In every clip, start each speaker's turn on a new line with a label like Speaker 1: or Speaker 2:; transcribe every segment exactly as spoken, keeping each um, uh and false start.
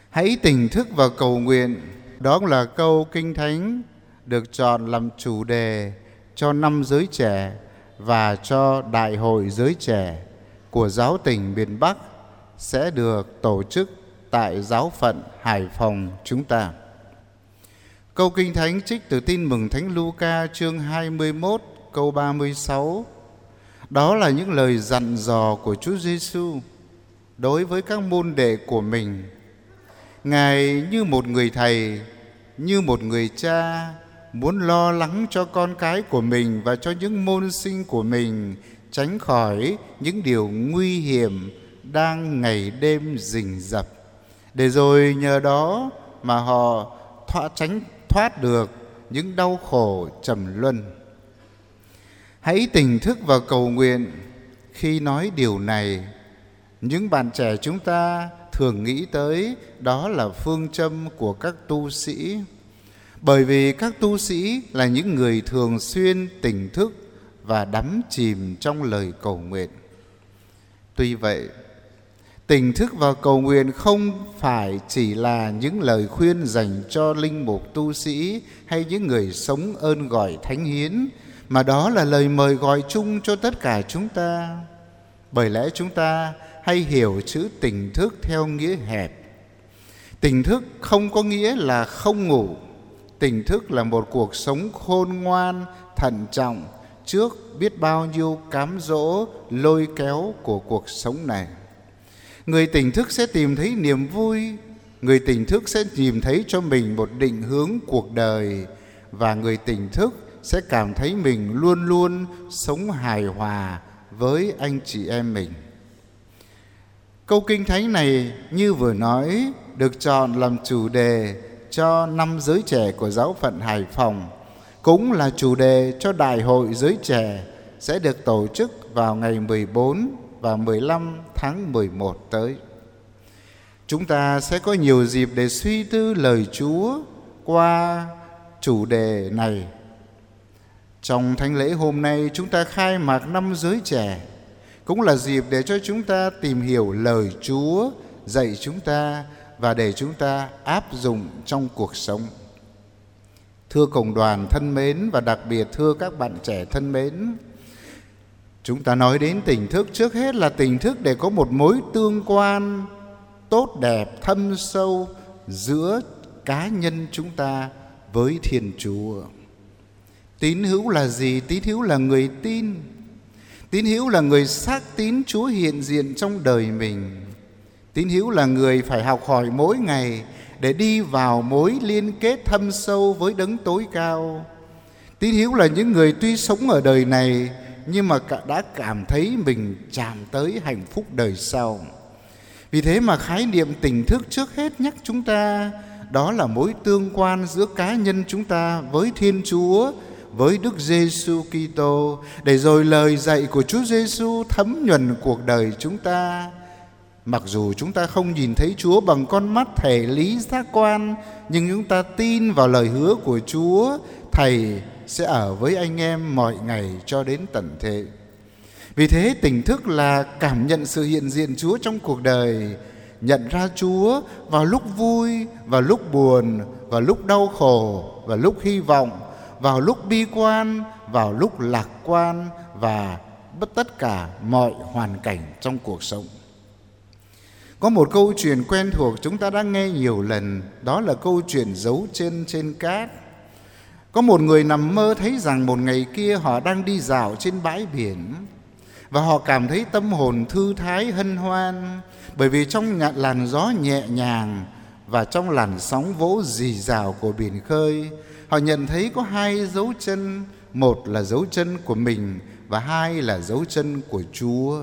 Speaker 1: Hãy tỉnh thức và cầu nguyện. Đó là câu Kinh Thánh được chọn làm chủ đề cho năm giới trẻ và cho Đại hội giới trẻ của giáo tỉnh miền Bắc sẽ được tổ chức tại giáo phận Hải Phòng chúng ta. Câu Kinh Thánh trích từ Tin mừng Thánh Luca chương hai mươi mốt câu ba mươi sáu. Đó là những lời dặn dò của Chúa Giêsu đối với các môn đệ của mình. Ngài như một người thầy, như một người cha muốn lo lắng cho con cái của mình và cho những môn sinh của mình tránh khỏi những điều nguy hiểm đang ngày đêm rình rập, để rồi nhờ đó mà họ thoát tránh thoát được những đau khổ trầm luân. Hãy tỉnh thức và cầu nguyện. Khi nói điều này, những bạn trẻ chúng ta thường nghĩ tới đó là phương châm của các tu sĩ, bởi vì các tu sĩ là những người thường xuyên tỉnh thức và đắm chìm trong lời cầu nguyện. Tuy vậy, tỉnh thức và cầu nguyện không phải chỉ là những lời khuyên dành cho linh mục tu sĩ hay những người sống ơn gọi thánh hiến, mà đó là lời mời gọi chung cho tất cả chúng ta. Bởi lẽ chúng ta hay hiểu chữ tỉnh thức theo nghĩa hẹp. Tỉnh thức không có nghĩa là không ngủ. Tỉnh thức là một cuộc sống khôn ngoan, thận trọng trước biết bao nhiêu cám dỗ, lôi kéo của cuộc sống này. Người tỉnh thức sẽ tìm thấy niềm vui, người tỉnh thức sẽ tìm thấy cho mình một định hướng cuộc đời, và người tỉnh thức sẽ cảm thấy mình luôn luôn sống hài hòa với anh chị em mình. Câu Kinh Thánh này như vừa nói được chọn làm chủ đề cho năm giới trẻ của giáo phận Hải Phòng, cũng là chủ đề cho Đại hội giới trẻ sẽ được tổ chức vào ngày mười bốn và mười lăm tháng mười một tới. Chúng ta sẽ có nhiều dịp để suy tư lời Chúa qua chủ đề này. Trong thánh lễ hôm nay, chúng ta khai mạc năm giới trẻ, cũng là dịp để cho chúng ta tìm hiểu lời Chúa dạy chúng ta và để chúng ta áp dụng trong cuộc sống. Thưa cộng đoàn thân mến, và đặc biệt thưa các bạn trẻ thân mến, chúng ta nói đến tỉnh thức, trước hết là tỉnh thức để có một mối tương quan tốt đẹp, thâm sâu giữa cá nhân chúng ta với Thiên Chúa. Tín hữu là gì? Tín hữu là người tin. Tín hữu là người xác tín Chúa hiện diện trong đời mình. Tín hữu là người phải học hỏi mỗi ngày để đi vào mối liên kết thâm sâu với Đấng tối cao. Tín hữu là những người tuy sống ở đời này nhưng mà đã cảm thấy mình chạm tới hạnh phúc đời sau. Vì thế mà khái niệm tỉnh thức trước hết nhắc chúng ta đó là mối tương quan giữa cá nhân chúng ta với Thiên Chúa, với Đức Giêsu Kitô, để rồi lời dạy của Chúa Giêsu thấm nhuần cuộc đời chúng ta. Mặc dù chúng ta không nhìn thấy Chúa bằng con mắt thể lý giác quan, nhưng chúng ta tin vào lời hứa của Chúa, Thầy sẽ ở với anh em mọi ngày cho đến tận thế. Vì thế tỉnh thức là cảm nhận sự hiện diện Chúa trong cuộc đời, nhận ra Chúa vào lúc vui, vào lúc buồn, vào lúc đau khổ, vào lúc hy vọng, vào lúc bi quan, vào lúc lạc quan và bất tất cả mọi hoàn cảnh trong cuộc sống. Có một câu chuyện quen thuộc chúng ta đã nghe nhiều lần, đó là câu chuyện dấu chân trên cát. Có một người nằm mơ thấy rằng một ngày kia họ đang đi dạo trên bãi biển, và họ cảm thấy tâm hồn thư thái hân hoan, bởi vì trong làn gió nhẹ nhàng và trong làn sóng vỗ rì rào của biển khơi, họ nhận thấy có hai dấu chân, một là dấu chân của mình và hai là dấu chân của Chúa.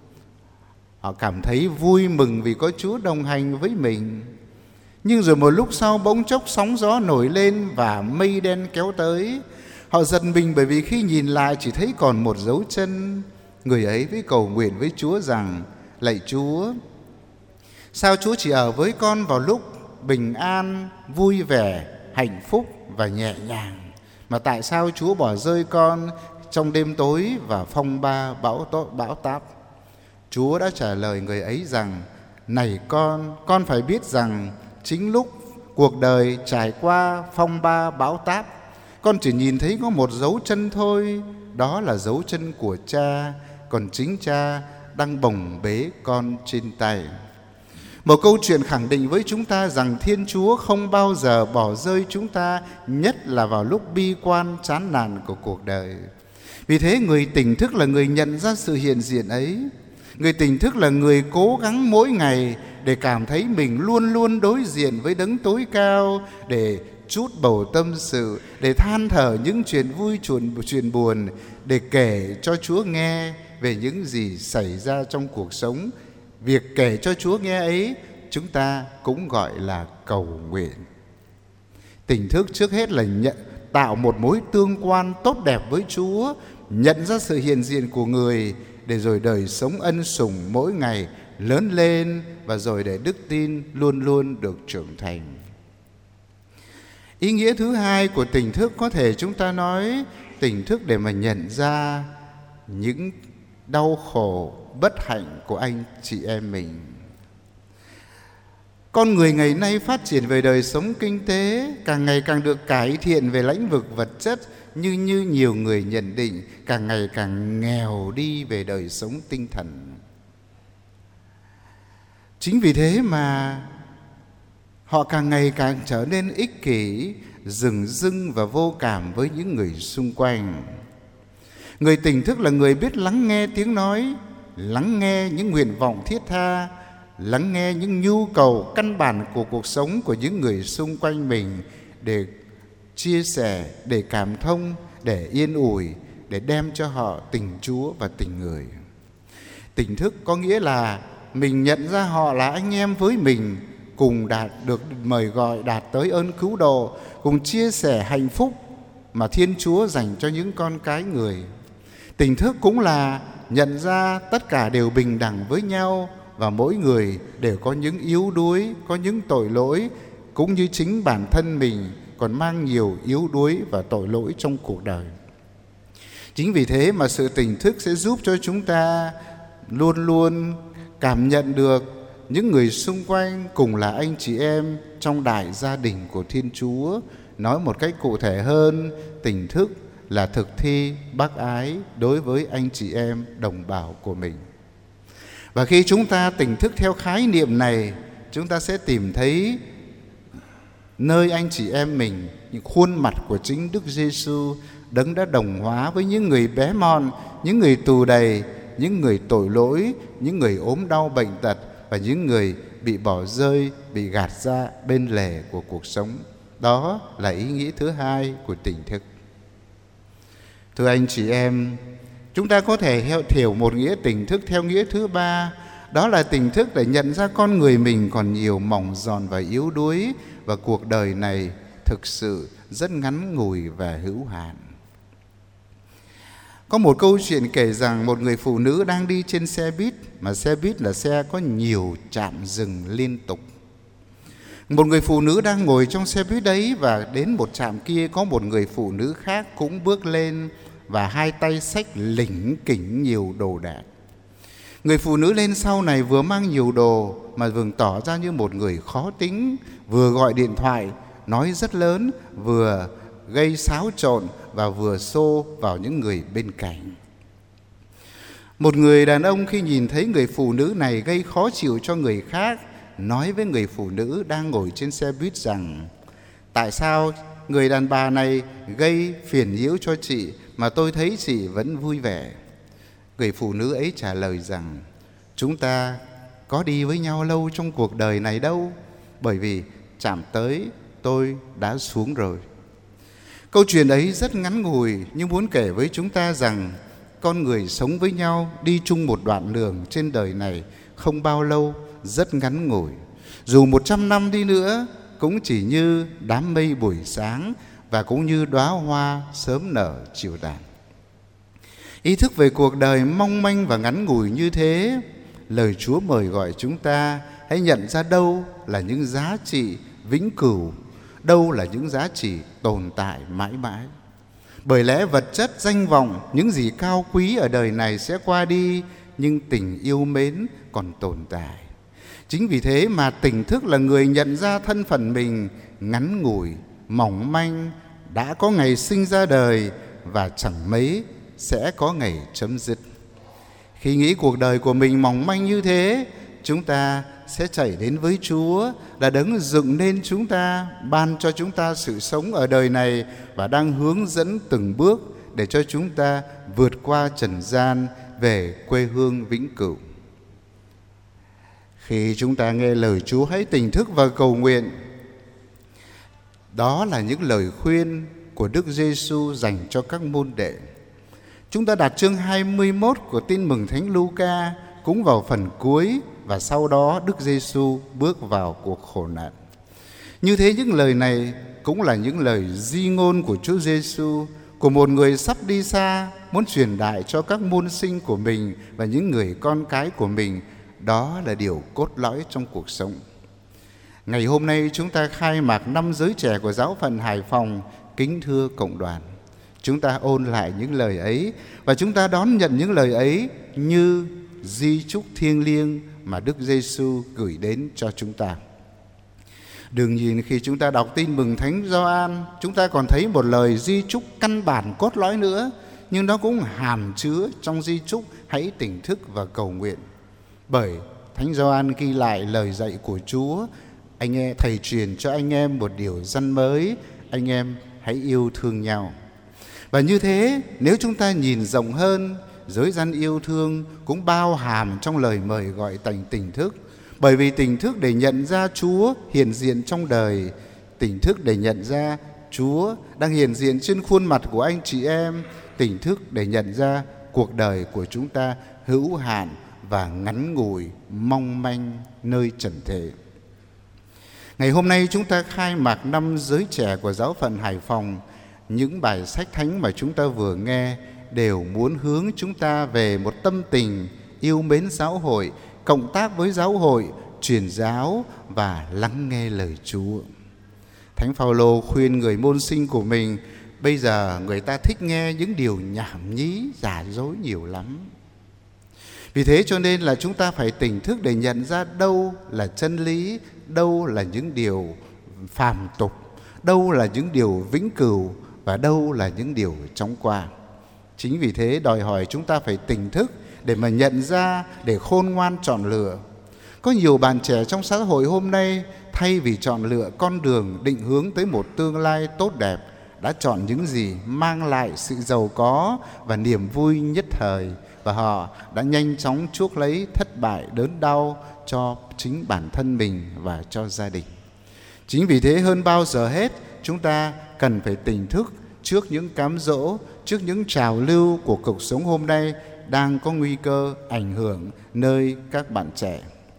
Speaker 1: Họ cảm thấy vui mừng vì có Chúa đồng hành với mình. Nhưng rồi một lúc sau bỗng chốc sóng gió nổi lên và mây đen kéo tới. Họ giật mình bởi vì khi nhìn lại chỉ thấy còn một dấu chân. Người ấy với cầu nguyện với Chúa rằng: lạy Chúa, sao Chúa chỉ ở với con vào lúc bình an, vui vẻ, hạnh phúc và nhẹ nhàng, mà tại sao Chúa bỏ rơi con trong đêm tối và phong ba bão, bão táp? Chúa đã trả lời người ấy rằng: này con, con phải biết rằng chính lúc cuộc đời trải qua phong ba bão táp, con chỉ nhìn thấy có một dấu chân thôi, đó là dấu chân của cha, còn chính cha đang bồng bế con trên tay. Một câu chuyện khẳng định với chúng ta rằng Thiên Chúa không bao giờ bỏ rơi chúng ta, nhất là vào lúc bi quan chán nản của cuộc đời. Vì thế người tỉnh thức là người nhận ra sự hiện diện ấy. Người tỉnh thức là người cố gắng mỗi ngày để cảm thấy mình luôn luôn đối diện với đấng tối cao, để trút bầu tâm sự, để than thở những chuyện vui chuyện buồn, để kể cho Chúa nghe về những gì xảy ra trong cuộc sống. Việc kể cho Chúa nghe ấy chúng ta cũng gọi là cầu nguyện. Tỉnh thức trước hết là nhận, tạo một mối tương quan tốt đẹp với Chúa, nhận ra sự hiện diện của người, để rồi đời sống ân sủng mỗi ngày lớn lên, và rồi để đức tin luôn luôn được trưởng thành. Ý nghĩa thứ hai của tỉnh thức có thể chúng ta nói tỉnh thức để mà nhận ra những đau khổ, bất hạnh của anh chị em mình. Con người ngày nay phát triển về đời sống kinh tế, càng ngày càng được cải thiện về lĩnh vực vật chất, như như nhiều người nhận định, càng ngày càng nghèo đi về đời sống tinh thần. Chính vì thế mà họ càng ngày càng trở nên ích kỷ, dửng dưng và vô cảm với những người xung quanh. Người tỉnh thức là người biết lắng nghe tiếng nói, lắng nghe những nguyện vọng thiết tha, lắng nghe những nhu cầu căn bản của cuộc sống của những người xung quanh mình, để chia sẻ, để cảm thông, để yên ủi, để đem cho họ tình Chúa và tình người. Tỉnh thức có nghĩa là mình nhận ra họ là anh em với mình, cùng đạt được mời gọi đạt tới ơn cứu độ, cùng chia sẻ hạnh phúc mà Thiên Chúa dành cho những con cái người. Tỉnh thức cũng là nhận ra tất cả đều bình đẳng với nhau, và mỗi người đều có những yếu đuối, có những tội lỗi, cũng như chính bản thân mình còn mang nhiều yếu đuối và tội lỗi trong cuộc đời. Chính vì thế mà sự tỉnh thức sẽ giúp cho chúng ta luôn luôn cảm nhận được những người xung quanh cùng là anh chị em trong đại gia đình của Thiên Chúa. Nói một cách cụ thể hơn, tỉnh thức là thực thi bác ái đối với anh chị em đồng bào của mình. Và khi chúng ta tỉnh thức theo khái niệm này, chúng ta sẽ tìm thấy nơi anh chị em mình những khuôn mặt của chính Đức Giêsu, đấng đã đồng hóa với những người bé mọn, những người tù đầy, những người tội lỗi, những người ốm đau bệnh tật, và những người bị bỏ rơi, bị gạt ra bên lề của cuộc sống. Đó là ý nghĩa thứ hai của tỉnh thức. Thưa anh chị em, chúng ta có thể hiểu một nghĩa tỉnh thức theo nghĩa thứ ba, đó là tỉnh thức để nhận ra con người mình còn nhiều mỏng giòn và yếu đuối, và cuộc đời này thực sự rất ngắn ngủi và hữu hạn. Có một câu chuyện kể rằng một người phụ nữ đang đi trên xe buýt, mà xe buýt là xe có nhiều trạm dừng liên tục. Một người phụ nữ đang ngồi trong xe buýt đấy, và đến một trạm kia có một người phụ nữ khác cũng bước lên, và hai tay xách lỉnh kỉnh nhiều đồ đạc. Người phụ nữ lên sau này vừa mang nhiều đồ mà vừa tỏ ra như một người khó tính, vừa gọi điện thoại nói rất lớn, vừa gây xáo trộn và vừa xô vào những người bên cạnh. Một người đàn ông khi nhìn thấy người phụ nữ này gây khó chịu cho người khác, nói với người phụ nữ đang ngồi trên xe buýt rằng: tại sao người đàn bà này gây phiền nhiễu cho chị mà tôi thấy chị vẫn vui vẻ? Người phụ nữ ấy trả lời rằng: chúng ta có đi với nhau lâu trong cuộc đời này đâu, bởi vì chạm tới tôi đã xuống rồi. Câu chuyện ấy rất ngắn ngủi, nhưng muốn kể với chúng ta rằng con người sống với nhau, đi chung một đoạn đường trên đời này không bao lâu, rất ngắn ngủi. Dù một trăm năm đi nữa cũng chỉ như đám mây buổi sáng, và cũng như đóa hoa sớm nở chiều tàn. Ý thức về cuộc đời mong manh và ngắn ngủi như thế, lời Chúa mời gọi chúng ta hãy nhận ra đâu là những giá trị vĩnh cửu, đâu là những giá trị tồn tại mãi mãi. Bởi lẽ vật chất, danh vọng, những gì cao quý ở đời này sẽ qua đi, nhưng tình yêu mến còn tồn tại. Chính vì thế mà tỉnh thức là người nhận ra thân phận mình ngắn ngủi, mỏng manh, đã có ngày sinh ra đời và chẳng mấy sẽ có ngày chấm dứt. Khi nghĩ cuộc đời của mình mỏng manh như thế, chúng ta sẽ chạy đến với Chúa là đấng dựng nên chúng ta, ban cho chúng ta sự sống ở đời này và đang hướng dẫn từng bước để cho chúng ta vượt qua trần gian về quê hương vĩnh cửu. Khi chúng ta nghe lời Chúa hãy tỉnh thức và cầu nguyện, đó là những lời khuyên của Đức Giêsu dành cho các môn đệ. Chúng ta đặt chương hai mươi mốt của Tin mừng Thánh Luca cũng vào phần cuối, và sau đó Đức Giêsu bước vào cuộc khổ nạn. Như thế những lời này cũng là những lời di ngôn của Chúa Giêsu, của một người sắp đi xa, muốn truyền đại cho các môn sinh của mình và những người con cái của mình. Đó là điều cốt lõi trong cuộc sống. Ngày hôm nay chúng ta khai mạc năm giới trẻ của giáo phận Hải Phòng. Kính thưa cộng đoàn, chúng ta ôn lại những lời ấy và chúng ta đón nhận những lời ấy như di chúc thiêng liêng mà Đức Giêsu gửi đến cho chúng ta. Đừng nhìn khi chúng ta đọc Tin mừng Thánh Gioan, chúng ta còn thấy một lời di chúc căn bản cốt lõi nữa, nhưng nó cũng hàm chứa trong di chúc hãy tỉnh thức và cầu nguyện. Bởi Thánh Gioan ghi lại lời dạy của Chúa: anh em, thầy truyền cho anh em một điều răn mới, anh em hãy yêu thương nhau. Và như thế, nếu chúng ta nhìn rộng hơn, giới răn yêu thương cũng bao hàm trong lời mời gọi thành tỉnh thức. Bởi vì tỉnh thức để nhận ra Chúa hiện diện trong đời, tỉnh thức để nhận ra Chúa đang hiện diện trên khuôn mặt của anh chị em, tỉnh thức để nhận ra cuộc đời của chúng ta hữu hạn và ngắn ngủi, mong manh nơi trần thế. Ngày hôm nay chúng ta khai mạc năm giới trẻ của giáo phận Hải Phòng. Những bài sách thánh mà chúng ta vừa nghe đều muốn hướng chúng ta về một tâm tình yêu mến giáo hội, cộng tác với giáo hội, truyền giáo và lắng nghe lời Chúa. Thánh Phaolô khuyên người môn sinh của mình, bây giờ người ta thích nghe những điều nhảm nhí, giả dối nhiều lắm. Vì thế cho nên là chúng ta phải tỉnh thức để nhận ra đâu là chân lý, đâu là những điều phàm tục, đâu là những điều vĩnh cửu và đâu là những điều chóng qua. Chính vì thế đòi hỏi chúng ta phải tỉnh thức để mà nhận ra, để khôn ngoan chọn lựa. Có nhiều bạn trẻ trong xã hội hôm nay thay vì chọn lựa con đường định hướng tới một tương lai tốt đẹp, đã chọn những gì mang lại sự giàu có và niềm vui nhất thời, và họ đã nhanh chóng chuốc lấy thất bại đớn đau cho chính bản thân mình và cho gia đình. Chính vì thế hơn bao giờ hết, chúng ta cần phải tỉnh thức trước những cám dỗ, trước những trào lưu của cuộc sống hôm nay đang có nguy cơ ảnh hưởng nơi các bạn trẻ.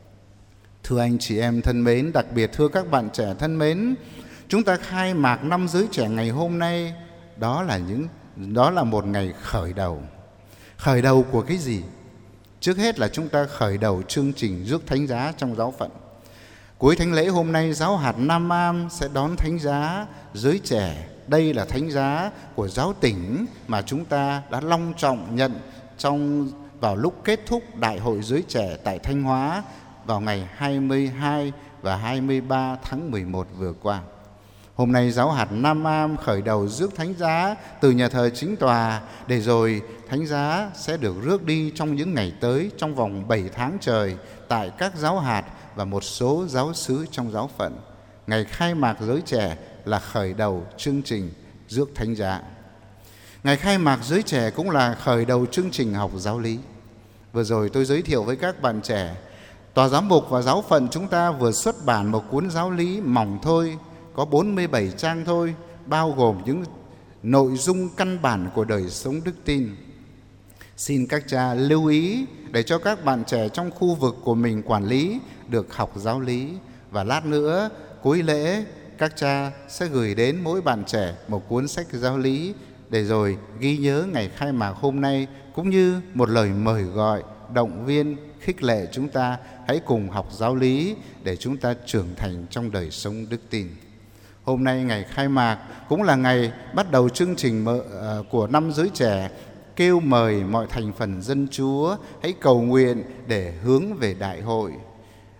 Speaker 1: Thưa anh chị em thân mến, đặc biệt thưa các bạn trẻ thân mến, chúng ta khai mạc năm giới trẻ ngày hôm nay, đó là những đó là một ngày khởi đầu. Khởi đầu của cái gì? Trước hết là chúng ta khởi đầu chương trình rước thánh giá trong giáo phận. Cuối thánh lễ hôm nay, giáo hạt Nam Am sẽ đón thánh giá giới trẻ. Đây là thánh giá của giáo tỉnh mà chúng ta đã long trọng nhận trong vào lúc kết thúc Đại hội giới trẻ tại Thanh Hóa vào ngày hai mươi hai và hai mươi ba tháng mười một vừa qua. Hôm nay giáo hạt Nam Am khởi đầu rước thánh giá từ nhà thờ chính tòa, để rồi thánh giá sẽ được rước đi trong những ngày tới trong vòng bảy tháng trời tại các giáo hạt và một số giáo xứ trong giáo phận. Ngày khai mạc giới trẻ là khởi đầu chương trình rước thánh giá. Ngày khai mạc giới trẻ cũng là khởi đầu chương trình học giáo lý. Vừa rồi tôi giới thiệu với các bạn trẻ, tòa giám mục và giáo phận chúng ta vừa xuất bản một cuốn giáo lý mỏng thôi, có bốn mươi bảy trang thôi, bao gồm những nội dung căn bản của đời sống đức tin. Xin các cha lưu ý để cho các bạn trẻ trong khu vực của mình quản lý được học giáo lý. Và lát nữa, cuối lễ, các cha sẽ gửi đến mỗi bạn trẻ một cuốn sách giáo lý để rồi ghi nhớ ngày khai mạc hôm nay, cũng như một lời mời gọi, động viên, khích lệ chúng ta hãy cùng học giáo lý để chúng ta trưởng thành trong đời sống đức tin. Hôm nay ngày khai mạc cũng là ngày bắt đầu chương trình của năm giới trẻ, kêu mời mọi thành phần dân Chúa hãy cầu nguyện để hướng về đại hội.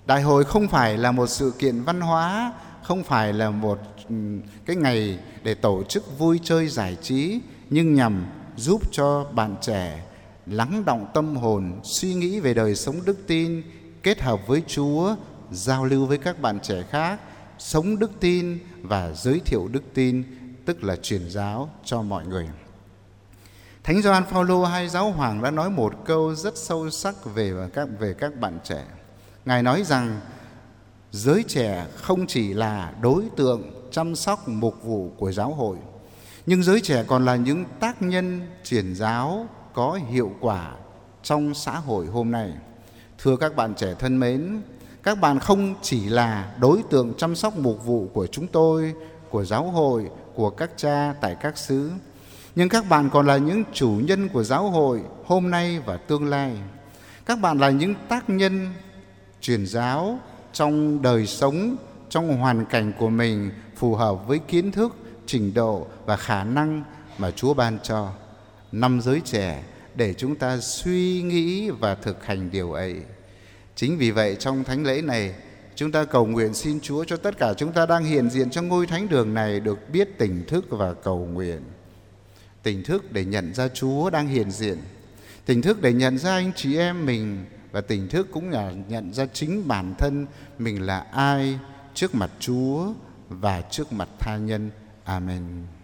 Speaker 1: Đại hội không phải là một sự kiện văn hóa, không phải là một cái ngày để tổ chức vui chơi giải trí, nhưng nhằm giúp cho bạn trẻ lắng đọng tâm hồn, suy nghĩ về đời sống đức tin, kết hợp với Chúa, giao lưu với các bạn trẻ khác, sống đức tin và giới thiệu đức tin, tức là truyền giáo cho mọi người. Thánh Gioan Phaolô hay Giáo hoàng đã nói một câu rất sâu sắc về các về các bạn trẻ. Ngài nói rằng giới trẻ không chỉ là đối tượng chăm sóc mục vụ của giáo hội, nhưng giới trẻ còn là những tác nhân truyền giáo có hiệu quả trong xã hội hôm nay. Thưa các bạn trẻ thân mến, các bạn không chỉ là đối tượng chăm sóc mục vụ của chúng tôi, của giáo hội, của các cha tại các xứ, nhưng các bạn còn là những chủ nhân của giáo hội hôm nay và tương lai. Các bạn là những tác nhân truyền giáo trong đời sống, trong hoàn cảnh của mình, phù hợp với kiến thức, trình độ và khả năng mà Chúa ban cho. Năm giới trẻ để chúng ta suy nghĩ và thực hành điều ấy. Chính vì vậy trong thánh lễ này, chúng ta cầu nguyện xin Chúa cho tất cả chúng ta đang hiện diện trong ngôi thánh đường này được biết tỉnh thức và cầu nguyện. Tỉnh thức để nhận ra Chúa đang hiện diện, tỉnh thức để nhận ra anh chị em mình, và tỉnh thức cũng là nhận ra chính bản thân mình là ai trước mặt Chúa và trước mặt tha nhân. Amen.